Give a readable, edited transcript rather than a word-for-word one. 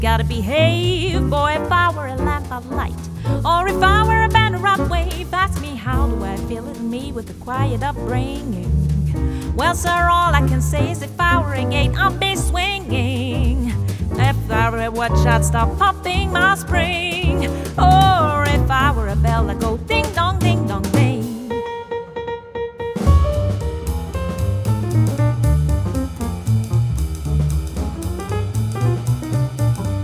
Gotta behave, boy, if I were a lamp of light, or if I were a banner of wave. Ask me, how do I feel it in me with a quiet upbringing? Well, sir, all I can say is if I were a gate, I'd be swinging. If I were a watch, I'd stop popping my spring. Or if I were a bell, I'd go